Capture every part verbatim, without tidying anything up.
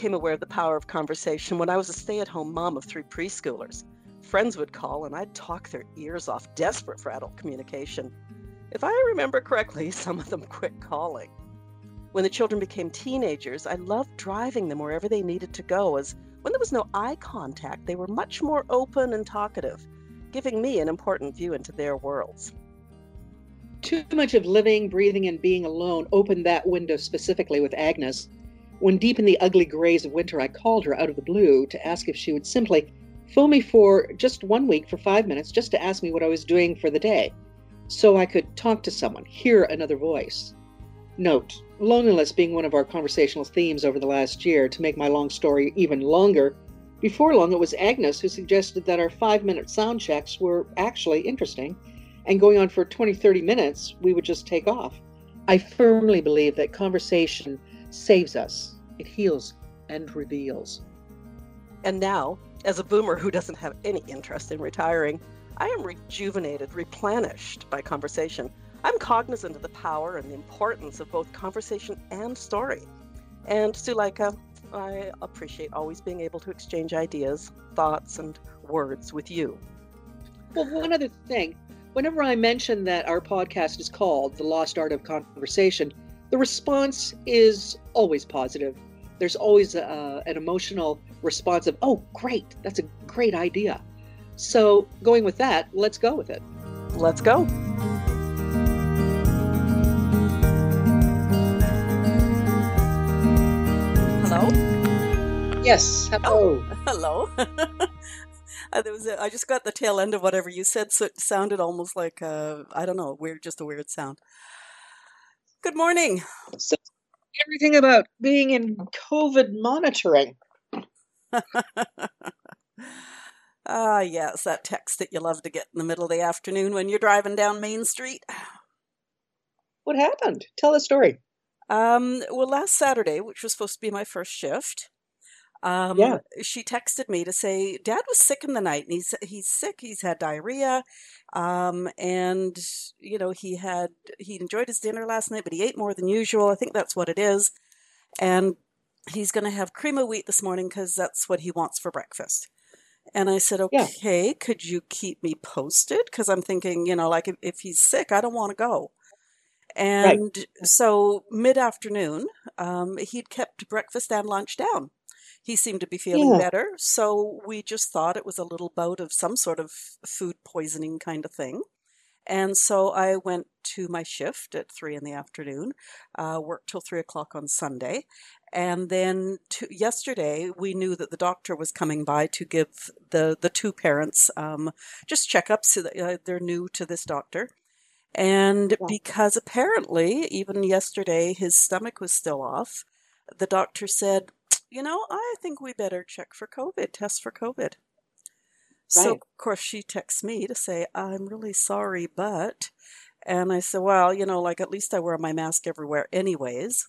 became aware of the power of conversation when I was a stay-at-home mom of three preschoolers. Friends would call and I'd talk their ears off, desperate for adult communication. If I remember correctly, some of them quit calling. When the children became teenagers, I loved driving them wherever they needed to go, as when there was no eye contact, they were much more open and talkative, giving me an important view into their worlds. Too much of living, breathing, and being alone opened that window specifically with Agnes. When deep in the ugly grays of winter, I called her out of the blue to ask if she would simply phone me for just one week for five minutes just to ask me what I was doing for the day, so I could talk to someone, hear another voice. Note, loneliness being one of our conversational themes over the last year. To make my long story even longer, before long it was Agnes who suggested that our five-minute sound checks were actually interesting, and going on for twenty, thirty minutes, we would just take off. I firmly believe that conversation saves us, it heals and reveals. And now, as a boomer who doesn't have any interest in retiring, I am rejuvenated, replenished by conversation. I'm cognizant of the power and the importance of both conversation and story. And Suleika, I appreciate always being able to exchange ideas, thoughts, and words with you. Well, one other thing. Whenever I mention that our podcast is called The Lost Art of Conversation, the response is always positive. There's always a, an emotional response of, oh, great, that's a great idea. So going with that, let's go with it. Let's go. Hello? Yes, hello. Oh, hello. uh, there was a, I just got the tail end of whatever you said, so it sounded almost like, uh, I don't know, weird, just a weird sound. Good morning. So, everything about being in COVID monitoring. Ah, yes, that text that you love to get in the middle of the afternoon when you're driving down Main Street. What happened? Tell the story. Um, well, last Saturday, which was supposed to be my first shift, um, Yeah. she texted me to say Dad was sick in the night, and he's he's sick. He's had diarrhea, um, and you know he had he enjoyed his dinner last night, but he ate more than usual. I think that's what it is, and he's going to have cream of wheat this morning because that's what he wants for breakfast. And I said, okay, yeah. Could you keep me posted? Because I'm thinking, you know, like if, if he's sick, I don't want to go. And right. So mid-afternoon, um, he'd kept breakfast and lunch down. He seemed to be feeling yeah. better. So we just thought it was a little bout of some sort of food poisoning kind of thing. And so I went to my shift at three in the afternoon, uh, worked till three o'clock on Sunday. And then to, yesterday, we knew that the doctor was coming by to give the, the two parents um, just checkups. So that, uh, they're new to this doctor. And yeah. because apparently, even yesterday, his stomach was still off, the doctor said, you know, I think we better check for COVID, test for COVID. Right. So, of course, she texts me to say, I'm really sorry, but, and I said, well, you know, like at least I wear my mask everywhere anyways.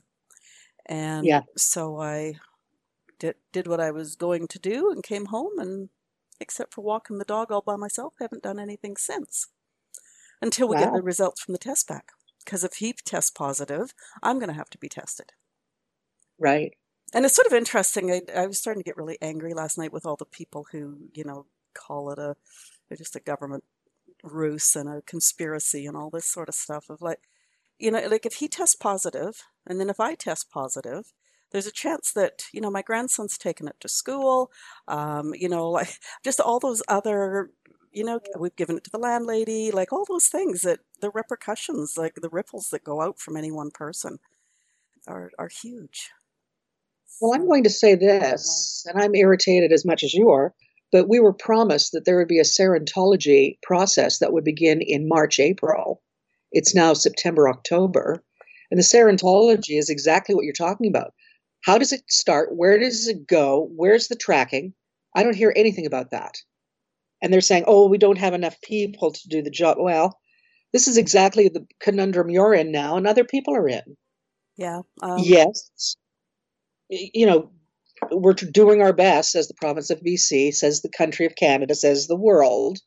And yeah. so I did, did what I was going to do and came home, and except for walking the dog all by myself, haven't done anything since. Until we wow. get the results from the test back. Because if he tests positive, I'm going to have to be tested. Right. And it's sort of interesting. I, I was starting to get really angry last night with all the people who, you know, call it a, just a government ruse and a conspiracy and all this sort of stuff of like, you know, like if he tests positive and then if I test positive, there's a chance that, you know, my grandson's taken it to school, um, you know, like just all those other, you know, we've given it to the landlady, like all those things that the repercussions, like the ripples that go out from any one person are, are huge. Well, I'm going to say this, and I'm irritated as much as you are, but we were promised that there would be a serology process that would begin in March, April. It's now September, October. And the serology is exactly what you're talking about. How does it start? Where does it go? Where's the tracking? I don't hear anything about that. And they're saying, oh, we don't have enough people to do the job. Well, this is exactly the conundrum you're in now and other people are in. Yeah. Um... Yes. You know, we're doing our best, says the province of B C, says the country of Canada, says the world.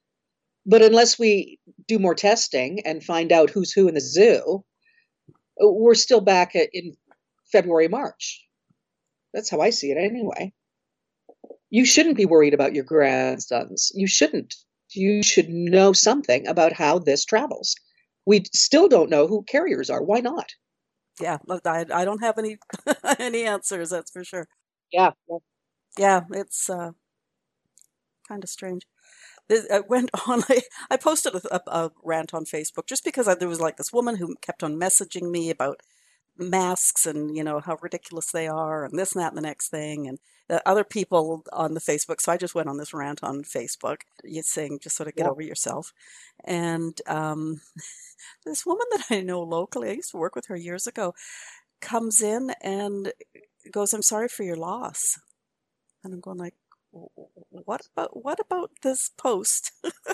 But unless we do more testing and find out who's who in the zoo, we're still back in February, March. That's how I see it anyway. You shouldn't be worried about your grandsons. You shouldn't. You should know something about how this travels. We still don't know who carriers are. Why not? Yeah, I, I don't have any any answers, that's for sure. Yeah. Yeah, it's uh, kind of strange. I went on. I, I posted a, a, a rant on Facebook just because I, there was like this woman who kept on messaging me about masks and you know how ridiculous they are and this and that and the next thing and the other people on the Facebook. So I just went on this rant on Facebook, you saying just sort of get Yeah. over yourself. And um, this woman that I know locally, I used to work with her years ago, comes in and goes, "I'm sorry for your loss." And I'm going like, what about what about this post?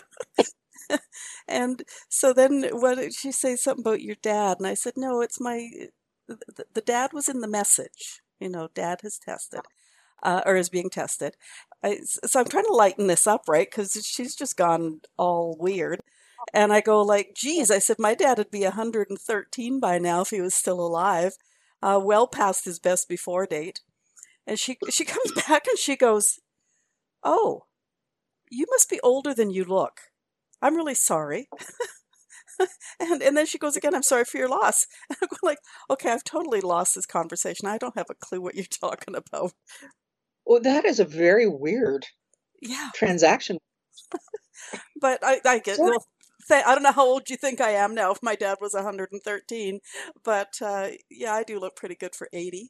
And so then what did she say something about your dad? And I said, no, it's my the, the dad was in the message. You know, dad has tested uh, or is being tested. I, so I'm trying to lighten this up, right? Because she's just gone all weird. And I go like, geez, I said, my dad would be one hundred thirteen by now if he was still alive, uh, well past his best before date. And she she comes back and she goes, oh, you must be older than you look. I'm really sorry. and and then she goes again, I'm sorry for your loss. And I'm going like, okay, I've totally lost this conversation. I don't have a clue what you're talking about. Well, that is a very weird Yeah, transaction. but I, I get, Sorry. well, th- I don't know how old you think I am now if my dad was one hundred thirteen, but uh, yeah, I do look pretty good for eighty.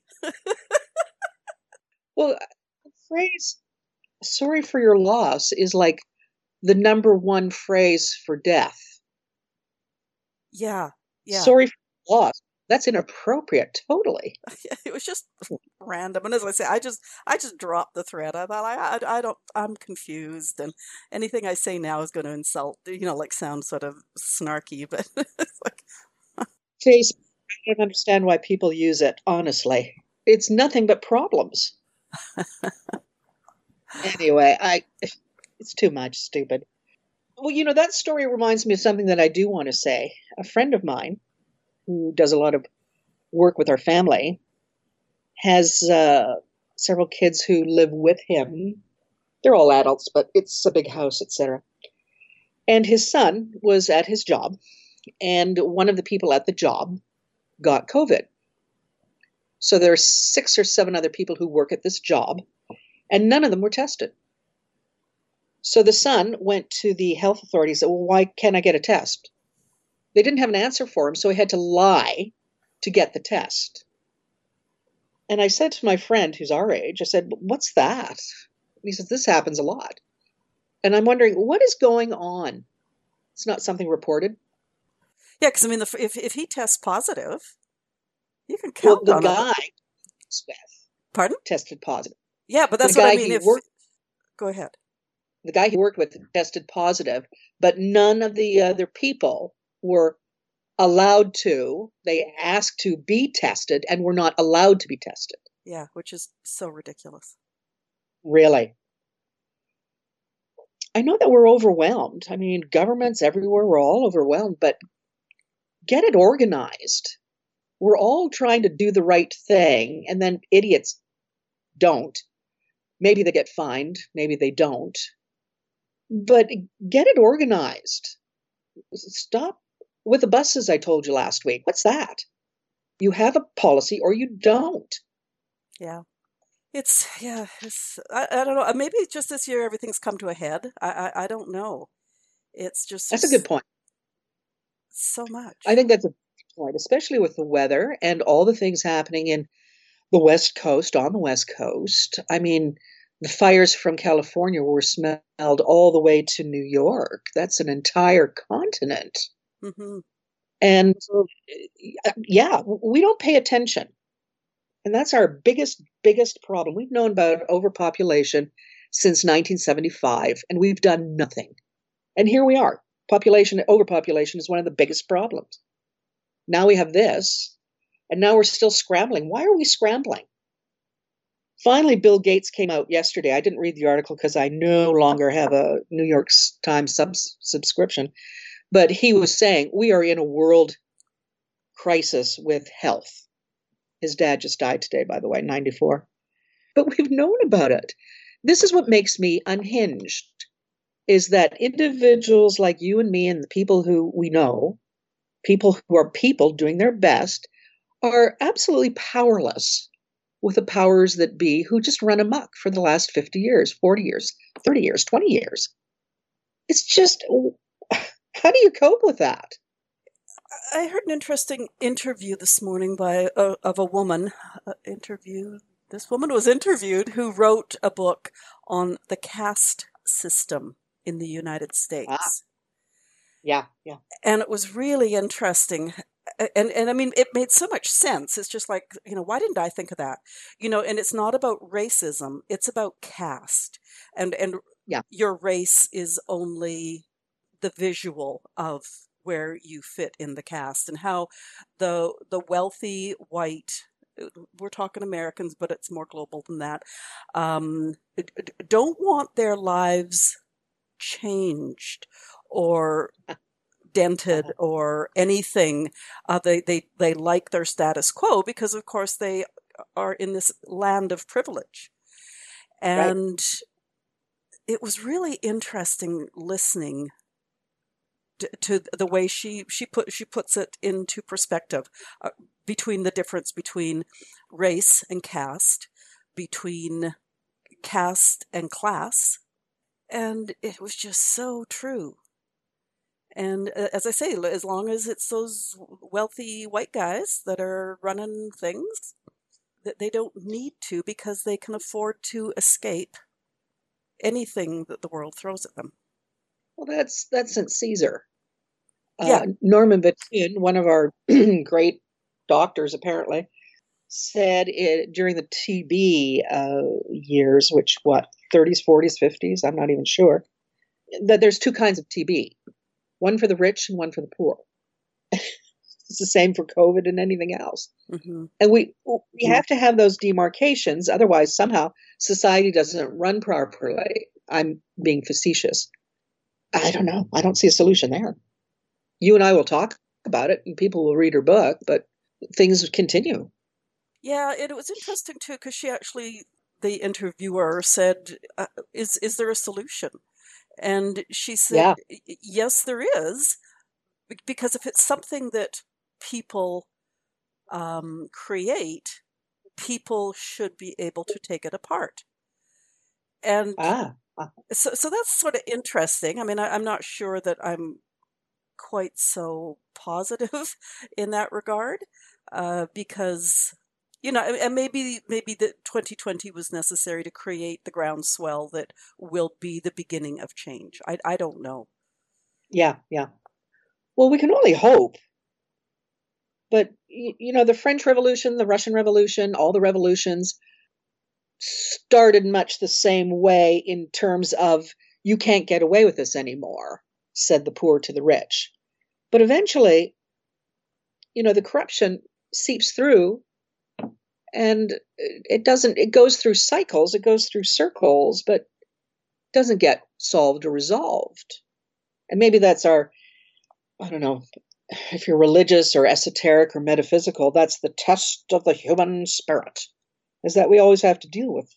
Well, the phrase "sorry for your loss" is like the number one phrase for death. Yeah, yeah. Sorry for your loss. That's inappropriate, totally. It was just random. And as I say, I just I just dropped the thread. I thought I, I I don't I'm confused, and anything I say now is going to insult, you know, like sound sort of snarky, but it's like Face, I don't understand why people use it, honestly. It's nothing but problems. Anyway, I it's too much, stupid. Well, you know, that story reminds me of something that I do want to say. A friend of mine who does a lot of work with our family has uh, several kids who live with him. They're all adults, but it's a big house, et cetera. And his son was at his job, and one of the people at the job got COVID. So there are six or seven other people who work at this job, and none of them were tested. So the son went to the health authorities and said, well, why can't I get a test? They didn't have an answer for him, so he had to lie to get the test. And I said to my friend, who's our age, I said, what's that? And he says, this happens a lot. And I'm wondering, what is going on? It's not something reported. yeah, because I mean, the, if if he tests positive, you can Well, count the on guy it. Smith Pardon? tested positive. Yeah, but The that's what I guy mean. he If worked, go ahead. the guy he worked with tested positive, but none of the other people were allowed to. They asked to be tested and were not allowed to be tested. Yeah, which is so ridiculous. Really. I know that we're overwhelmed. I mean, governments everywhere, we're all overwhelmed, but get it organized. We're all trying to do the right thing, and then idiots don't. Maybe they get fined, maybe they don't. But get it organized. Stop with the buses I told you last week. What's that? You have a policy or you don't. Yeah. It's yeah, it's I, I don't know. Maybe just this year everything's come to a head. I I, I don't know. It's just That's a good there's point. so I much. think that's a good point, especially with the weather and all the things happening in the West Coast, on the West Coast. I mean, the fires from California were smelled all the way to New York. That's an entire continent. Hmm. And yeah, we don't pay attention. And that's our biggest, biggest problem. We've known about overpopulation since nineteen seventy-five, and we've done nothing. And here we are. Population, overpopulation is one of the biggest problems. Now we have this, and now we're still scrambling. Why are we scrambling? Finally, Bill Gates came out yesterday. I didn't read the article because I no longer have a New York Times subs- subscription. But he was saying we are in a world crisis with health. His dad just died today, by the way, ninety-four. but we've known about it. This is what makes me unhinged, is that individuals like you and me and the people who we know, people who are people doing their best, are absolutely powerless with the powers that be who just run amok for the last fifty years, forty years, thirty years, twenty years. It's just, how do you cope with that? I heard an interesting interview this morning by uh, of a woman. Uh, interview. This woman was interviewed who wrote a book on the caste system in the United States. Ah. Yeah, yeah. And it was really interesting. And, and I mean, it made so much sense. It's just like, you know, why didn't I think of that? You know, and it's not about racism. It's about caste. And, and yeah. your race is only the visual of where you fit in the caste, and how the the wealthy white, we're talking Americans, but it's more global than that, um, don't want their lives changed or dented or anything. Uh, they, they, they like their status quo because, of course, they are in this land of privilege. And right. It was really interesting listening to, to the way she, she, put, she puts it into perspective, uh, between the difference between race and caste, between caste and class. And it was just so true. And uh, as I say, as long as it's those wealthy white guys that are running things, that they don't need to, because they can afford to escape anything that the world throws at them. Well, that's that's Saint Caesar. Yeah. Uh, Norman Vittine, one of our great doctors, apparently, said it during the T B uh, years, which what, thirties, forties, fifties, I'm not even sure, that there's two kinds of T B, one for the rich and one for the poor. It's the same for COVID and anything else. Mm-hmm. And we we have to have those demarcations, otherwise somehow society doesn't run properly. I'm being facetious. I don't know. I don't see a solution there. You and I will talk about it, and people will read her book, but things continue. Yeah, it was interesting too, because she actually, the interviewer said, uh, "Is is there a solution?" And she said, Yeah. "Yes, there is, because if it's something that people um, create, people should be able to take it apart." And ah. so, so that's sort of interesting. I mean, I, I'm not sure that I'm quite so positive in that regard, uh, because, you know, and maybe maybe that twenty twenty was necessary to create the groundswell that will be the beginning of change. I I don't know. Yeah, yeah. Well, we can only hope. But, you know, the French Revolution, the Russian Revolution, all the revolutions started much the same way in terms of, you can't get away with this anymore, said the poor to the rich. But eventually, you know, the corruption seeps through, and it doesn't, it goes through cycles, it goes through circles, but doesn't get solved or resolved. And maybe that's our, I don't know, if you're religious or esoteric or metaphysical, that's the test of the human spirit, is that we always have to deal with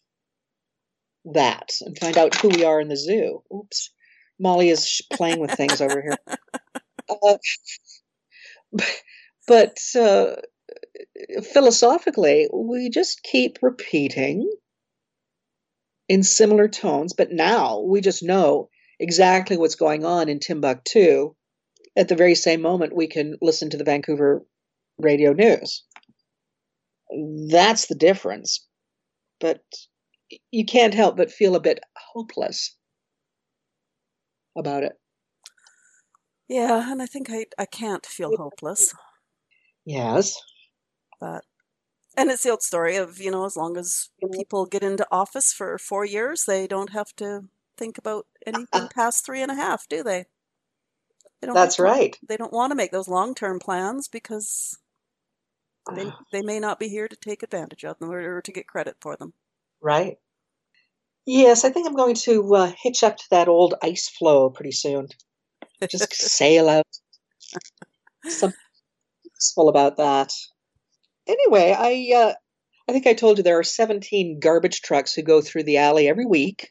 that and find out who we are in the zoo. Oops. Molly is playing with things over here. Uh, but uh, philosophically, we just keep repeating in similar tones, but now we just know exactly what's going on in Timbuktu. At the very same moment, we can listen to the Vancouver radio news. That's the difference. But you can't help but feel a bit hopeless about it. Yeah, and I think I, I can't feel hopeless. Yes. But, and it's the old story of, you know, as long as people get into office for four years, they don't have to think about anything past three and a half, do they? They don't That's to, right. They don't want to make those long-term plans because they they may not be here to take advantage of them or, or to get credit for them. Right. Yes, I think I'm going to uh, hitch up to that old ice floe pretty soon. Just sail out. Something peaceful about that. Anyway, I uh, I think I told you there are seventeen garbage trucks who go through the alley every week.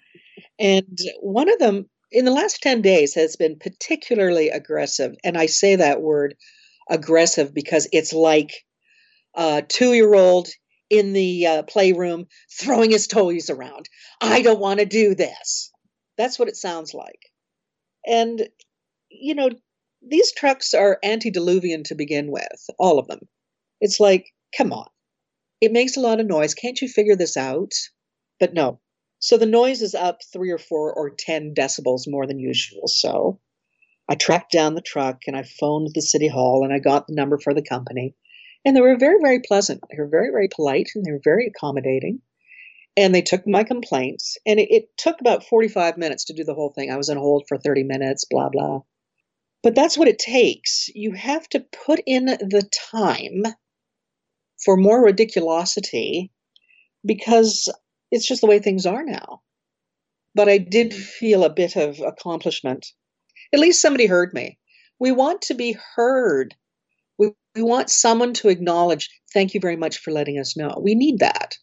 And one of them in the last ten days has been particularly aggressive. And I say that word aggressive because it's like a two-year-old in the uh, playroom throwing his toys around. I don't want to do this. That's what it sounds like. And, you know, these trucks are antediluvian to begin with, all of them. It's like, come on. It makes a lot of noise. Can't you figure this out? But no. So the noise is up three or four or ten decibels more than usual. So I tracked down the truck and I phoned the city hall and I got the number for the company. And they were very, very pleasant. They were very, very polite and they were very accommodating. And they took my complaints. And it, it took about forty-five minutes to do the whole thing. I was on hold for thirty minutes, blah, blah. But that's what it takes. You have to put in the time for more ridiculosity because it's just the way things are now. But I did feel a bit of accomplishment. At least somebody heard me. We want to be heard. We, we want someone to acknowledge, thank you very much for letting us know. We need that.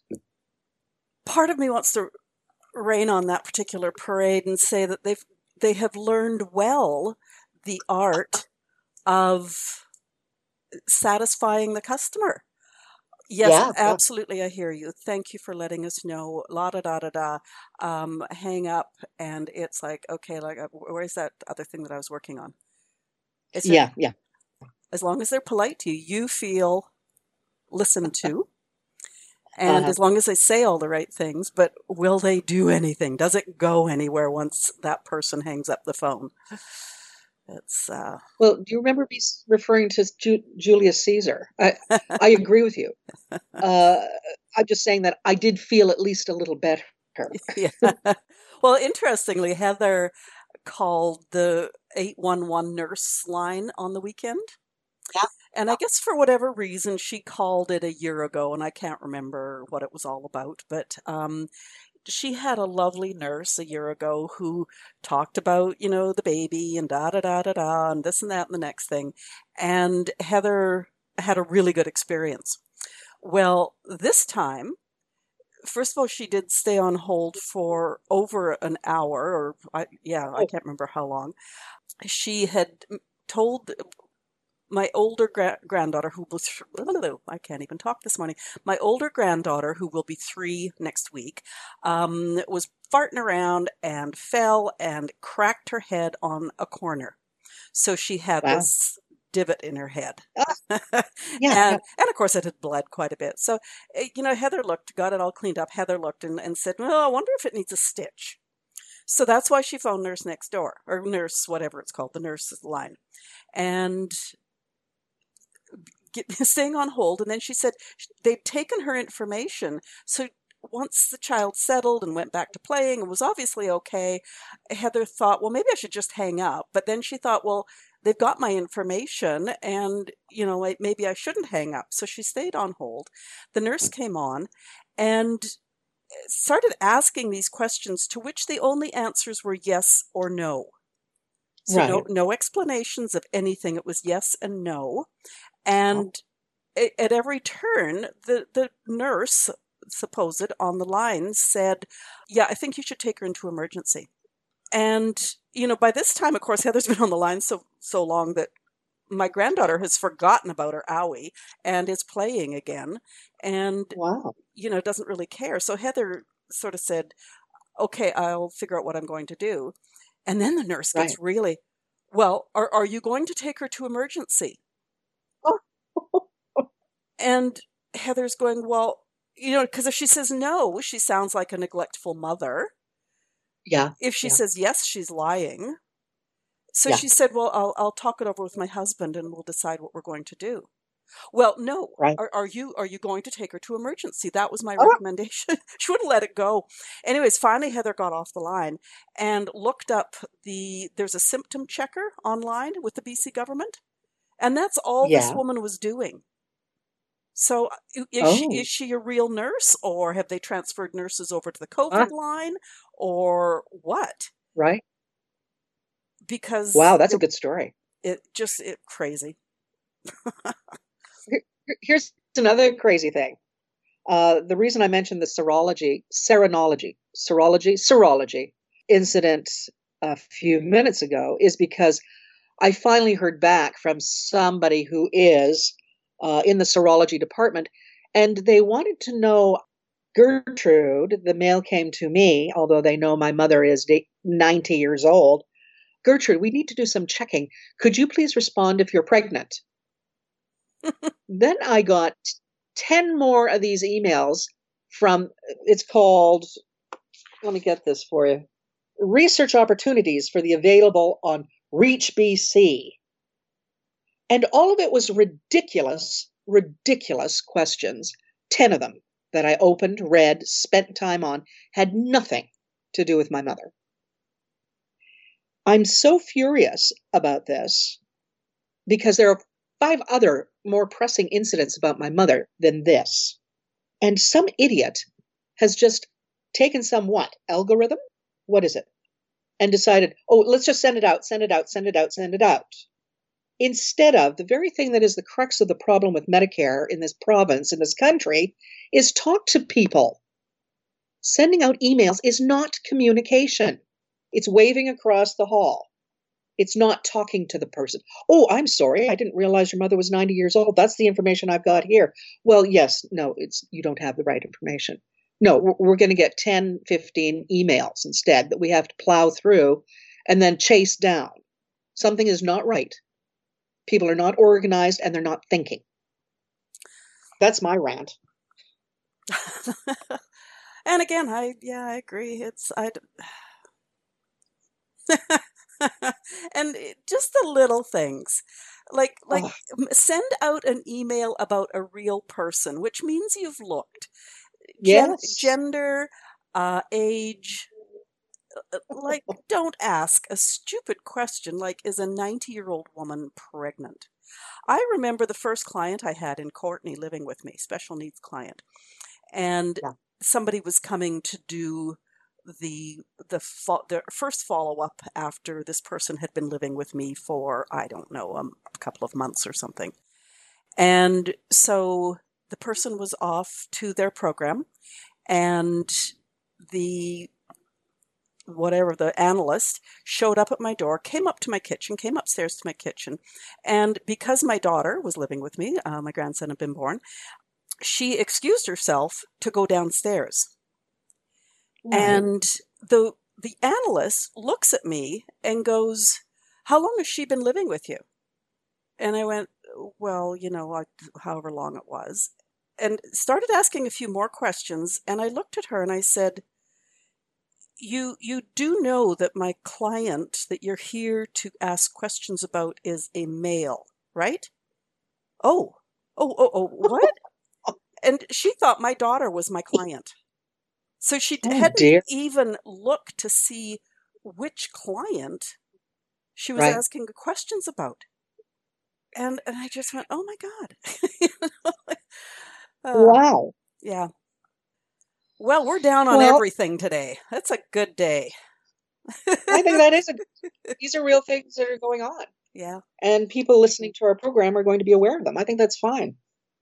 Part of me wants to rain on that particular parade and say that they've they have learned well the art of satisfying the customer. Yes, Yeah, yeah. absolutely. I hear you. Thank you for letting us know. La da da da da. Um, hang up, and it's like, okay, like, uh, where's that other thing that I was working on? It's a- Yeah, yeah. As long as they're polite to you, you feel listened to, and Uh-huh. as long as they say all the right things. But will they do anything? Does it go anywhere once that person hangs up the phone? It's uh, Well, do you remember me s- referring to Ju- Julius Caesar? I, I agree with you. Uh, I'm just saying that I did feel at least a little better. yeah. Well, interestingly, Heather called the eight one one nurse line on the weekend. Yeah. And I guess for whatever reason, she called it a year ago, and I can't remember what it was all about. But um, she had a lovely nurse a year ago who talked about, you know, the baby and da da da da da, and this and that and the next thing. And Heather had a really good experience. Well, this time, first of all, she did stay on hold for over an hour, or I, yeah, I Oh, can't remember how long. She had told my older gra- granddaughter, who was, I can't even talk this morning, my older granddaughter, who will be three next week, um, was farting around and fell and cracked her head on a corner. So she had wow. this divot in her head. Ah, yeah, yeah. and and of course it had bled quite a bit. So, eh, you know, Heather looked, got it all cleaned up. Heather looked and, and said, well, I wonder if it needs a stitch. So that's why she phoned nurse next door, or nurse, whatever it's called, the nurse line. And get, staying on hold. And then she said they'd taken her information. So once the child settled and went back to playing and was obviously okay, Heather thought, well, maybe I should just hang up. But then she thought, well, they've got my information and, you know, like, maybe I shouldn't hang up. So she stayed on hold. The nurse came on and started asking these questions to which the only answers were yes or no. So Right. no, no explanations of anything. It was yes and no. And a- at every turn, the, the nurse, supposed on the line, said, yeah, I think you should take her into emergency. And, you know, by this time, of course, Heather's been on the line so so long that my granddaughter has forgotten about her owie and is playing again and, Wow. you know, doesn't really care. So Heather sort of said, okay, I'll figure out what I'm going to do. And then the nurse Right. gets really, well, are, are you going to take her to emergency? Oh, And Heather's going, well, you know, because if she says no, she sounds like a neglectful mother. yeah. If she Yeah. says yes, she's lying. So Yeah. she said, well, I'll, I'll talk it over with my husband and we'll decide what we're going to do. Well, no. Right. Are, are you are you going to take her to emergency? That was my Oh, recommendation. She wouldn't let it go. Anyways, finally Heather got off the line and looked up the there's a symptom checker online with the B C government, and that's all this yeah. woman was doing. So i- is she Oh, is she a real nurse, or have they transferred nurses over to the ah, COVID line, or what? right. Because Wow, that's a it, good story. it just it crazy. Here- here- Here's another crazy thing. Uh, the reason I mentioned the serology, seronology, serology, serology incident a few minutes ago is because I finally heard back from somebody who is uh, in the serology department, and they wanted to know Gertrude. The mail came to me, although they know my mother is ninety years old. Gertrude, we need to do some checking. Could you please respond if you're pregnant? Then I got ten more of these emails from, it's called, let me get this for you, research opportunities for the available on Reach B C. And all of it was ridiculous, ridiculous questions. ten of them that I opened, read, spent time on, had nothing to do with my mother. I'm so furious about this because there are five other more pressing incidents about my mother than this. And some idiot has just taken some what? Algorithm? What is it? And decided, oh, let's just send it out, send it out, send it out, send it out. Instead of the very thing that is the crux of the problem with Medicare in this province, in this country, is talk to people. Sending out emails is not communication. It's waving across the hall. It's not talking to the person. Oh, I'm sorry. I didn't realize your mother was ninety years old. That's the information I've got here. Well, yes, no, it's you don't have the right information. No, we're, we're going to get ten, fifteen emails instead that we have to plow through and then chase down. Something is not right. People are not organized and they're not thinking. That's my rant. And again, I yeah, I agree. It's I. And just the little things, like like Oh, send out an email about a real person, which means you've looked. Gen- yes. gender, uh, age. uh, Like, don't ask a stupid question like, is a ninety-year-old woman pregnant? I remember the first client I had in Courtney living with me, special needs client, and Yeah. somebody was coming to do the the fo- the first follow up after this person had been living with me for I don't know um, a couple of months or something. And so the person was off to their program, and the whatever the analyst showed up at my door, came up to my kitchen, came upstairs to my kitchen, and because my daughter was living with me, uh, my grandson had been born, she excused herself to go downstairs. Right. And the the analyst looks at me and goes, "How long has she been living with you?" And I went, "Well, you know, like, however long it was." And started asking a few more questions. And I looked at her and I said, "You you do know that my client that you're here to ask questions about is a male, right?" "Oh, oh, oh, oh, what?" And she thought my daughter was my client. So she Oh hadn't dear. even looked to see which client she was Right. asking questions about. And and I just went, "Oh my God." You know, like, uh, Wow. yeah. Well, we're down on Well, everything today. That's a good day. I think that is a, these are real things that are going on. Yeah. And people listening to our program are going to be aware of them. I think that's fine.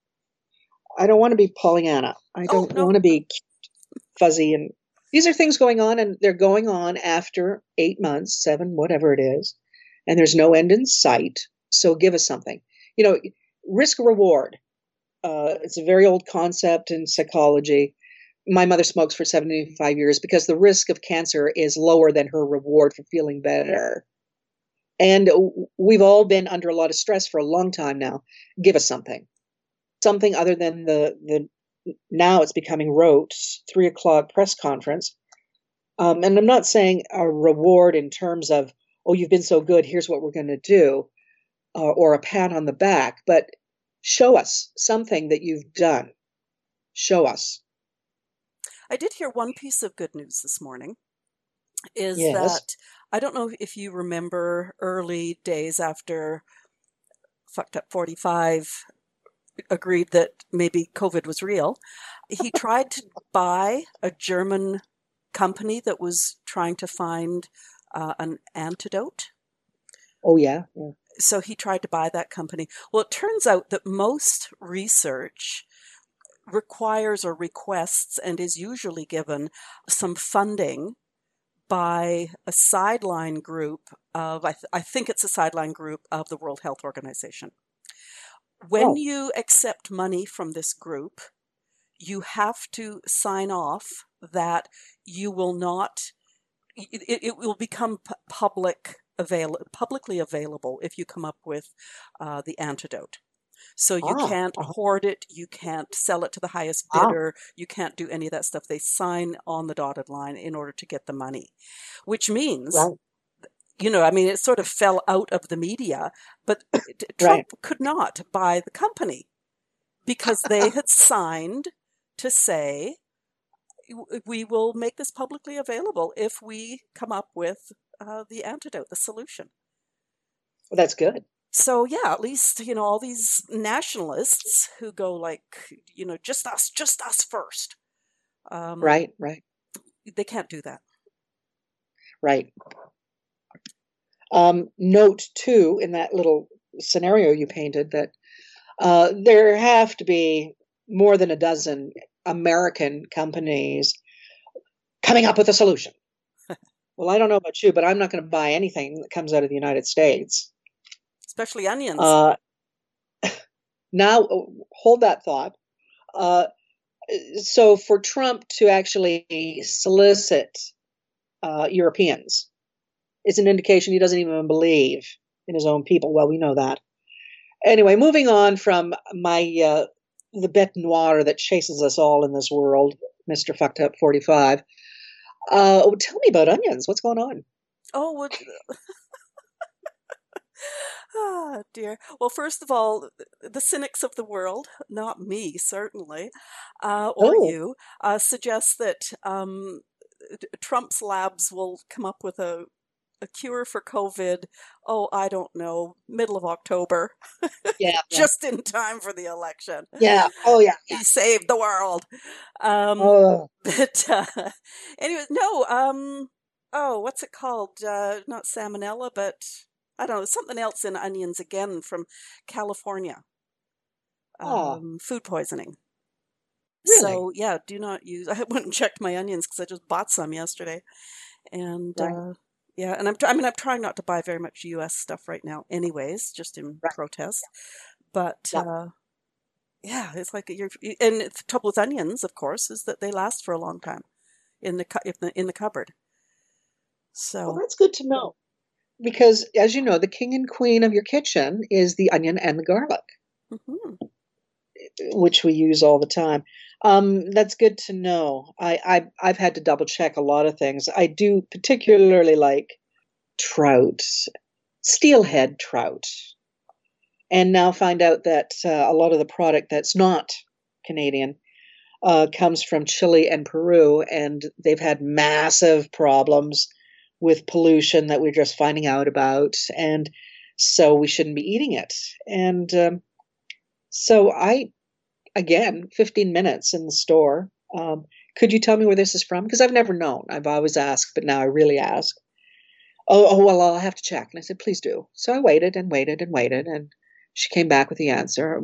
I don't want to be Pollyanna. I Oh, don't no. want to be fuzzy. And these are things going on, and they're going on after eight months, seven, whatever it is. And there's no end in sight. So give us something. You know, risk reward. Uh, it's a very old concept in psychology. My mother smokes for seventy-five years because the risk of cancer is lower than her reward for feeling better. And we've all been under a lot of stress for a long time now. Give us something, something other than the the now it's becoming rote three o'clock press conference. Um, and I'm not saying a reward in terms of, oh, you've been so good, here's what we're going to do, uh, or a pat on the back, but show us something that you've done. Show us. I did hear one piece of good news this morning is Yes. that I don't know if you remember early days after Fucked Up forty-five agreed that maybe COVID was real. He tried to buy a German company that was trying to find uh, an antidote. Oh, yeah. Yeah. So he tried to buy that company. Well, it turns out that most research requires or requests and is usually given some funding by a sideline group of, I, th- I think it's a sideline group of the World Health Organization. When Oh. you accept money from this group, you have to sign off that you will not, it, it will become pu- public avail- publicly available if you come up with uh, the antidote. So you Ah. can't uh-huh. hoard it, you can't sell it to the highest Ah. bidder, you can't do any of that stuff. They sign on the dotted line in order to get the money, which means, Right. you know, I mean, it sort of fell out of the media, but t- Right. Trump could not buy the company because they had signed to say, "W- we will make this publicly available if we come up with uh, the antidote, the solution." Well, that's good. So yeah, at least, you know, all these nationalists who go like, you know, just us, just us first. Um, Right. Right. they can't do that. Right. Um, note too, in that little scenario you painted, that uh, there have to be more than a dozen American companies coming up with a solution. Well, I don't know about you, but I'm not going to buy anything that comes out of the United States. Especially onions. Uh, now, hold that thought. Uh, so, for Trump to actually solicit uh, Europeans is an indication he doesn't even believe in his own people. Well, we know that. Anyway, moving on from my uh, the bête noire that chases us all in this world, Mister Fucked Up forty-five. Uh, tell me about onions. What's going on? Oh, what? Ah, dear. Well, first of all, the cynics of the world, not me, certainly, uh, or Oh, you, uh, suggest that um, t- Trump's labs will come up with a, a cure for COVID. Oh, I don't know, middle of October, yeah, yeah, just in time for the election. yeah. Oh, yeah, yeah. He saved the world. Um, Oh, but uh, anyway, no. Um, oh, what's it called? Uh, not salmonella, but I don't know, something else in onions again from California. oh, Um, food poisoning. really? So yeah, do not use. I went and checked my onions because I just bought some yesterday, and Right, uh, yeah, and I'm. I mean, I'm trying not to buy very much U S stuff right now, anyways, just in right. protest. But Yeah. uh, yeah, it's like you're. And the trouble with onions, of course, is that they last for a long time in the cu- in the in the cupboard. Well, So that's good to know because, as you know, the king and queen of your kitchen is the onion and the garlic, mhm. which we use all the time. Um, that's good to know. I, I I've had to double check a lot of things. I do particularly like trout, steelhead trout, and now find out that uh, a lot of the product that's not Canadian uh, comes from Chile and Peru, and they've had massive problems with pollution that we're just finding out about, and so we shouldn't be eating it. And um, so I, again, fifteen minutes in the store. Um, could you tell me where this is from? Because I've never known. I've always asked, but now I really ask. Oh, oh, well, I'll have to check. And I said, please do. So I waited and waited and waited, and she came back with the answer.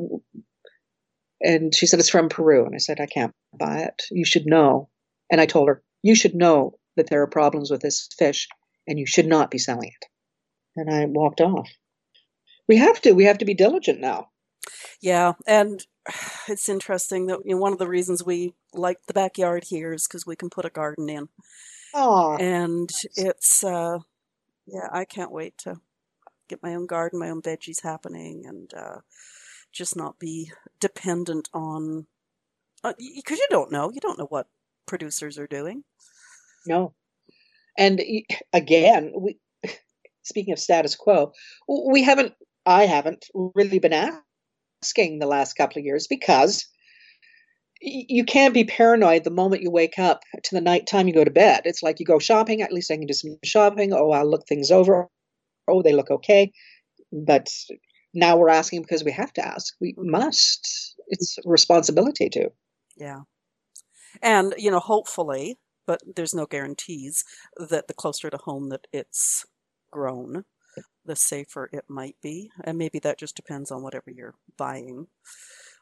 And she said, it's from Peru. And I said, I can't buy it. You should know. And I told her, you should know that there are problems with this fish and you should not be selling it. And I walked off. We have to. We have to be diligent now. Yeah, and it's interesting that, you know, one of the reasons we like the backyard here is because we can put a garden in, Oh, and it's uh, yeah, I can't wait to get my own garden, my own veggies happening, and uh, just not be dependent on uh, because you don't know, you don't know what producers are doing. no. And again, we, speaking of status quo, we haven't, I haven't really been asking the last couple of years because you can't be paranoid the moment you wake up to the nighttime you go to bed. It's like you go shopping, at least I can do some shopping. Oh, I'll look things over. Oh, they look okay. But now we're asking because we have to ask. We Mhm. must. It's a responsibility to. Yeah, and you know, hopefully, but there's no guarantees that the closer to home that it's grown, the safer it might be. And maybe that just depends on whatever you're buying.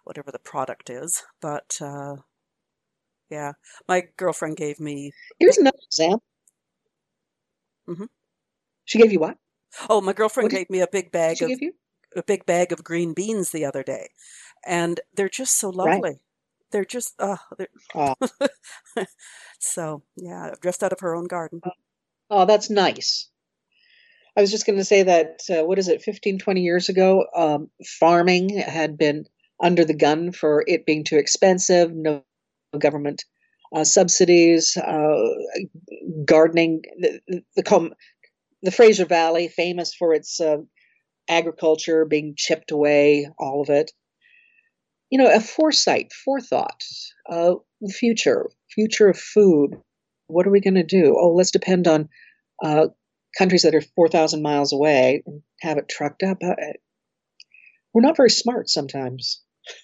whatever the product is. But uh, yeah, my girlfriend gave me Here's big. another example. Mhm. She gave you what? Oh, my girlfriend What did gave me a big bag she of give you? a big bag of green beans the other day, and they're just so Right. lovely. They're just uh, they're Oh, so yeah, just out of her own garden. oh, that's nice. I was just going to say that, uh, what is it, fifteen, twenty years ago, um, farming had been under the gun for it being too expensive, no government uh, subsidies, uh, gardening. The, the, the, the Fraser Valley, famous for its uh, agriculture being chipped away, all of it. You know, a foresight, forethought, uh, future, future of food. What are we going to do? Oh, let's depend on uh, countries that are four thousand miles away and have it trucked up. Uh, we're not very smart sometimes.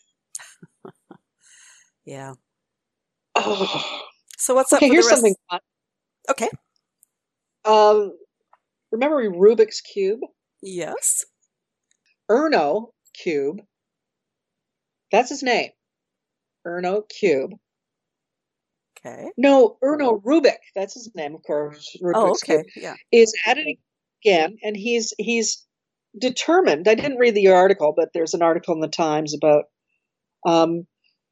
Yeah. Oh, So what's up okay, for the here's rest? something fun. Okay. Um, remember Rubik's Cube? Yes. Erno Cube. That's his name. Erno Cube. Okay. No, Erno Rubik. That's his name, of course. Oh, Rubik's Cube okay. Yeah. is at it again, and he's he's determined. I didn't read the article, but there's an article in the Times about um,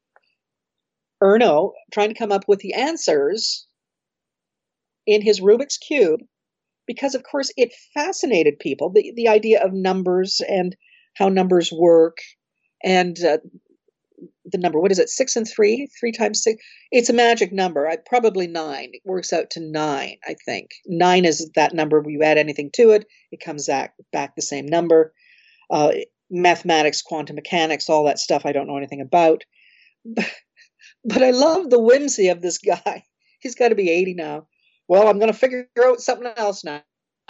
Erno trying to come up with the answers in his Rubik's Cube because, of course, it fascinated people. The, the idea of numbers and how numbers work and uh, the number, what is it, six and three? Three times six? It's a magic number. I, probably nine. It works out to nine, I think. Nine is that number. When you add anything to it, it comes back, back the same number. Uh, mathematics, quantum mechanics, all that stuff I don't know anything about. But, but I love the whimsy of this guy. He's got to be eighty now. Well, I'm going to figure out something else now.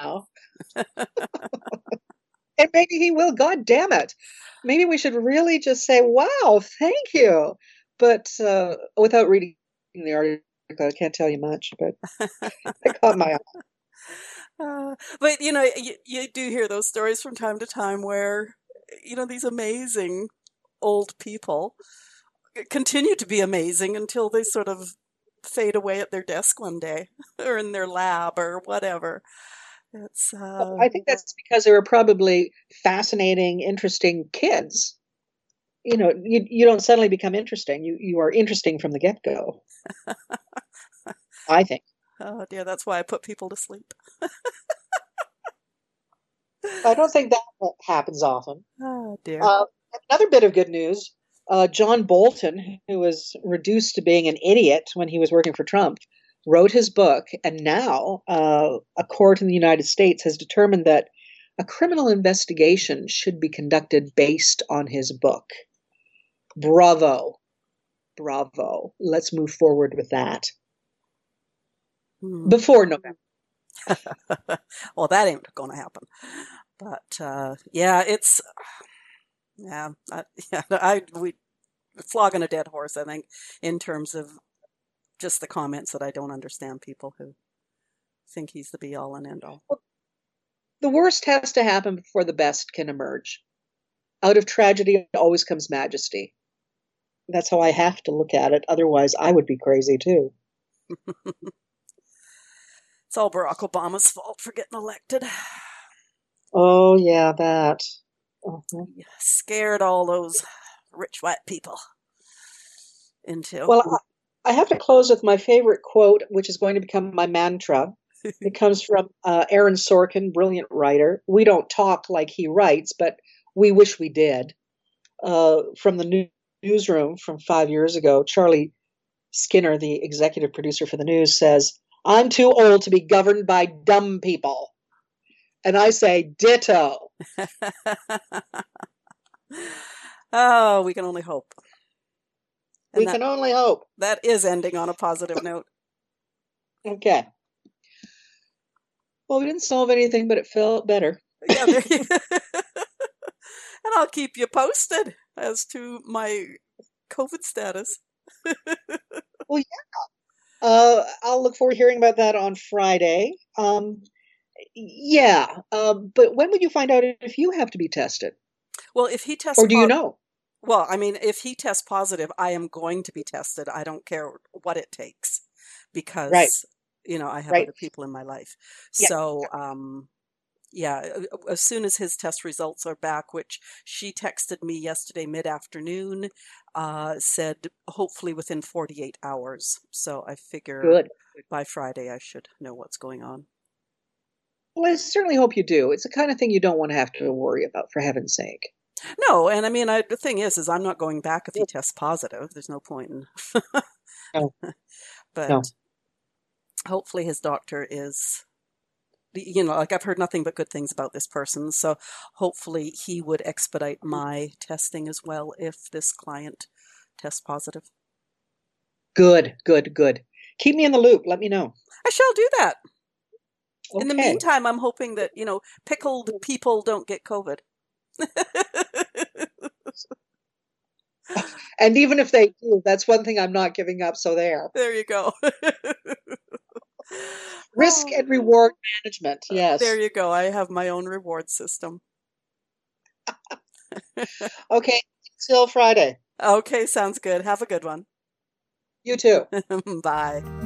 And maybe he will. God damn it. Maybe we should really just say, wow, thank you. But uh, without reading the article, I can't tell you much, but I caught my eye. Uh, but you know, you, you do hear those stories from time to time where, you know, these amazing old people continue to be amazing until they sort of fade away at their desk one day or in their lab or whatever. It's uh, I think that's because they were probably fascinating, interesting kids. You know, you, you don't suddenly become interesting. You, you are interesting from the get-go, I think. oh dear, that's why I put people to sleep. I don't think that happens often. Oh dear. Uh, another bit of good news, uh, John Bolton, who was reduced to being an idiot when he was working for Trump, wrote his book, and now uh, a court in the United States has determined that a criminal investigation should be conducted based on his book. Bravo. Bravo. Let's move forward with that. Hmm. Before November. Well, that ain't going to happen. But uh, yeah, it's yeah, I, yeah. I we flogging a dead horse, I think, in terms of just the comments that I don't understand people who think he's the be all and end all. The worst has to happen before the best can emerge. Out of tragedy always comes majesty. That's how I have to look at it. Otherwise, I would be crazy too. It's all Barack Obama's fault for getting elected. Oh, yeah, that. Uh-huh. Scared all those rich white people into. Well, I have to close with my favorite quote, which is going to become my mantra. It comes from uh, Aaron Sorkin, brilliant writer. We don't talk like he writes, but we wish we did. Uh, from the new- newsroom from five years ago, Charlie Skinner, the executive producer for the news, says, "I'm too old to be governed by dumb people." And I say, ditto. Oh, we can only hope. And we that, can only hope. That is ending on a positive note. Okay. Well, we didn't solve anything, but it felt better. Yeah, there you And I'll keep you posted as to my COVID status. Well, yeah. Uh, I'll look forward to hearing about that on Friday. Um, yeah. Uh, but when would you find out if you have to be tested? Well, if he tests Or do you po- know? Well, I mean, if he tests positive, I am going to be tested. I don't care what it takes Right, because, you know, I have right. other people in my life. Yeah, So, um, yeah, as soon as his test results are back, which she texted me yesterday mid-afternoon, uh, said hopefully within forty-eight hours. So I figure good. by Friday I should know what's going on. Well, I certainly hope you do. It's the kind of thing you don't want to have to worry about, for heaven's sake. No, and I mean, I, the thing is, is I'm not going back if he tests positive. There's no point in, No, no. but hopefully his doctor is, you know, like I've heard nothing but good things about this person. So hopefully he would expedite my testing as well if this client tests positive. Good, good, good. Keep me in the loop. Let me know. I shall do that. In the Okay. meantime, I'm hoping that, you know, pickled people don't get COVID. And even if they do, that's one thing I'm not giving up. So there. There you go. Risk Oh, and reward management. there Yes. you go. I have my own reward system. Okay. Till Friday. Okay, sounds good. Have a good one. You too. Bye.